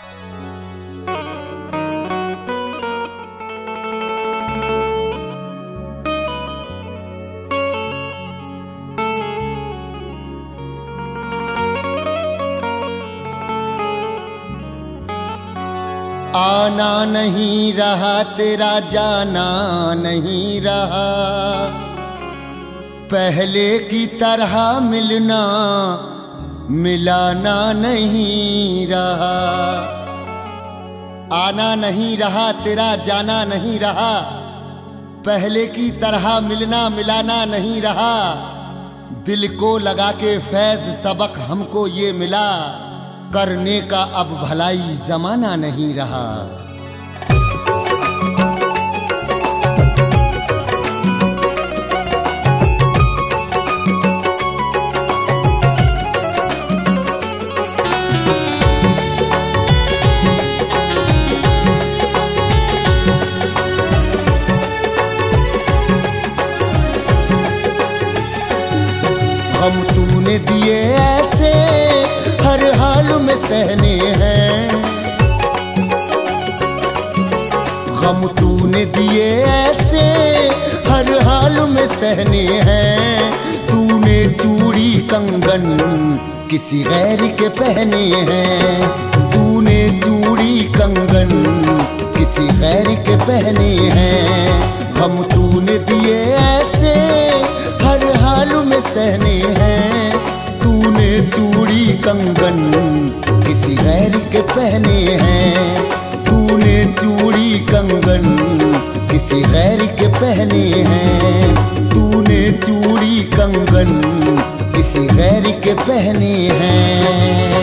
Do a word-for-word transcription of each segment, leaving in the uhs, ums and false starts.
आना नहीं रहा तेरा जाना नहीं रहा, पहले की तरह मिलना मिलाना नहीं रहा। आना नहीं रहा तेरा जाना नहीं रहा, पहले की तरह मिलना मिलाना नहीं रहा। दिल को लगा के फैज सबक हमको ये मिला, करने का अब भलाई जमाना नहीं रहा। हम तूने दिए ऐसे हर हाल में सहने हैं, गम तूने दिए ऐसे हर हाल में सहने हैं। तूने चूड़ी कंगन किसी गैर के पहने हैं, तूने चूड़ी कंगन किसी गैर के पहने हैं। गम तूने दिए ऐसे हर हाल में सहने हैं, तूने चूड़ी कंगन किसी गैर के पहने हैं, तूने चूड़ी कंगन किसी गैर के पहने हैं, तूने चूड़ी कंगन किसी गैर के पहने हैं।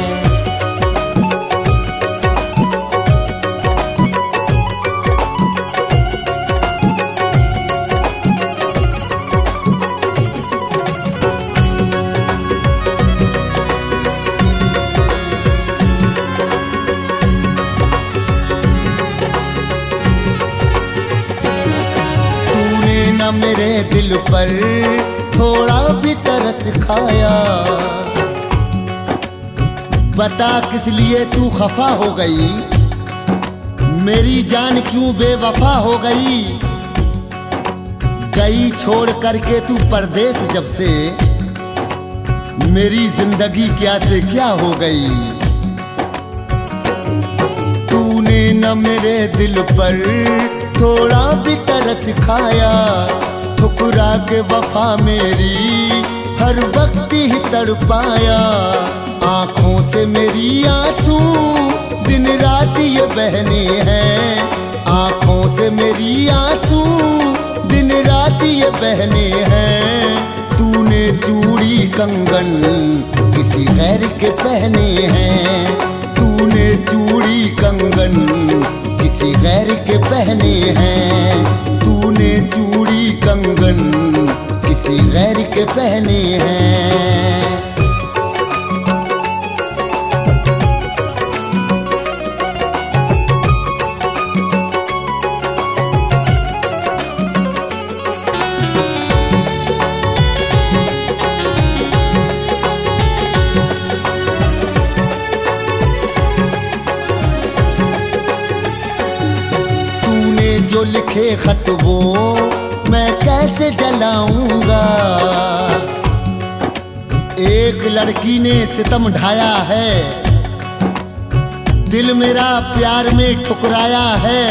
मेरे दिल पर थोड़ा भी तरस खाया, बता किस लिए तू खफा हो गई, मेरी जान क्यों बेवफा हो गई। गई छोड़ करके तू परदेस जब से, मेरी जिंदगी क्या से क्या हो गई। तूने न मेरे दिल पर थोड़ा भी तरस खाया, ठुकरा के वफा मेरी हर वक्त ही तड़पाया। आँखों से मेरी आंसू दिन रात ये बहने हैं, आँखों से मेरी आंसू दिन रात ये बहने हैं। तूने चूड़ी कंगन किसी गैर के पहने हैं, तूने चूड़ी कंगन किसी गैर के पहने हैं, तूने चूड़ी कंगन किसी गैर के पहने हैं। जो लिखे खत वो मैं कैसे जलाऊंगा, एक लड़की ने सितम ढाया है, दिल मेरा प्यार में ठुकराया है।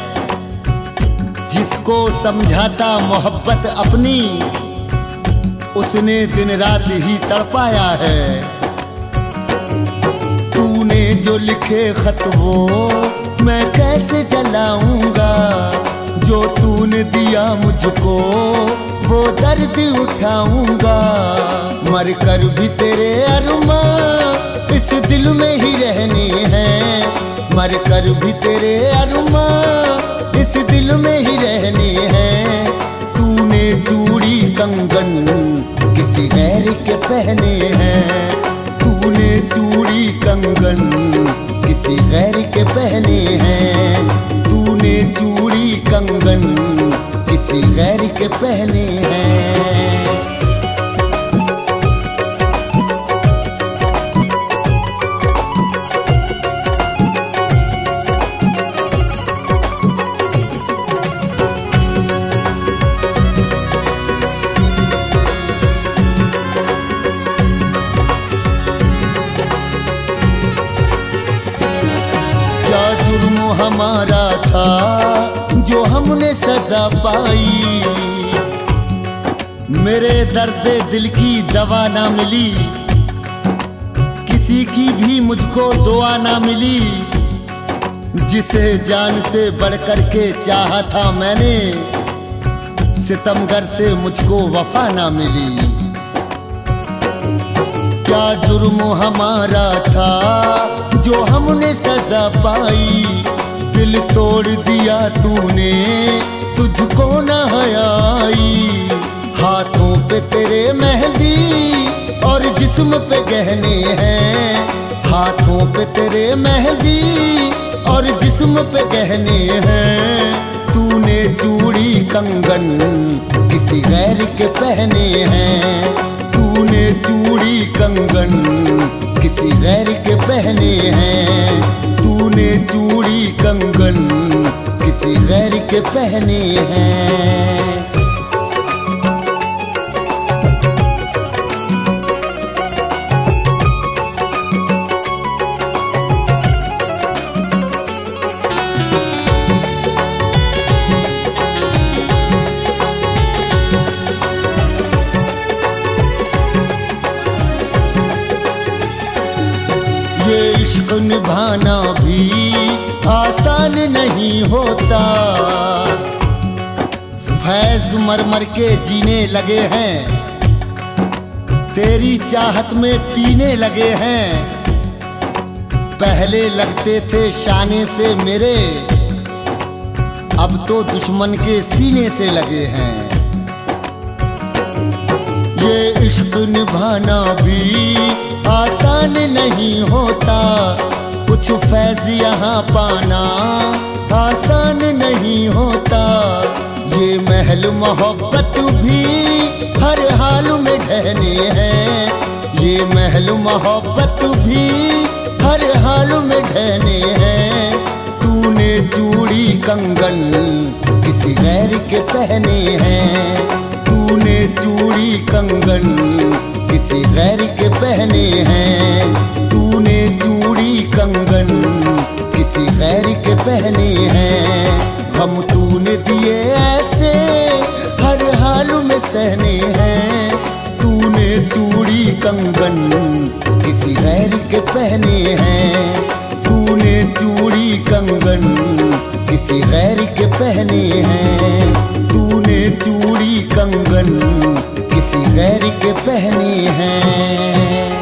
जिसको समझाता मोहब्बत अपनी, उसने दिन रात ही तड़पाया है। तूने जो लिखे खत वो मैं कैसे जलाऊंगा, जो तूने दिया मुझको वो दर्द उठाऊंगा। मर कर भी तेरे अरमां इस दिल में ही रहने हैं, मर कर भी तेरे अरमां इस दिल में ही रहने हैं। तूने चूड़ी कंगन किसी गैर के पहने हैं, तूने चूड़ी कंगन किसी गैर के पहने हैं, तूने चूड़ी कंगन किसी गैर के पहने हैं। हमारा था जो हमने सजा पाई। मेरे दर्द दिल की दवा ना मिली, किसी की भी मुझको दुआ ना मिली। जिसे जान से बढ़कर के चाहा था मैंने, सितमगर से मुझको वफा ना मिली। क्या जुर्म हमारा था जो हमने सजा पाई। दिल तोड़ दिया तूने, तुझको न हया आई। हाथों पे तेरे मेहंदी और जिस्म पे गहने हैं। हाथों पे तेरे मेहंदी और जिस्म पे गहने हैं। तूने चूड़ी कंगन किसी गैर के पहने हैं। तूने चूड़ी कंगन किसी गैर के पहने हैं। तूने चूड़ी कंगन किसी गैर के पहने हैं। ये इश्क निभाना भी आसान नहीं होता। फैज़ मर मर के जीने लगे हैं, तेरी चाहत में पीने लगे हैं। पहले लगते थे शाने से मेरे, अब तो दुश्मन के सीने से लगे हैं। ये इश्क निभाना भी आसान नहीं होता। कुछ फैज़ यहाँ पाना आसान नहीं होता। ये महल मोहब्बत भी हर हाल में ढहने हैं। ये महल मोहब्बत भी हर हाल में ढहने हैं। तूने चूड़ी कंगन किसी गैर के पहने हैं। तूने चूड़ी कंगन किसी गैर के पहने हैं। तूने चूड़ी कंगन किसी गैर के पहने हैं। हम तूने दिए ऐसे हर हाल में सहने हैं। तूने चूड़ी कंगन किसी गैर के पहने हैं। तूने चूड़ी कंगन किसी गैर के पहने हैं। तूने चूड़ी कंगन किसी गैर के पहने हैं।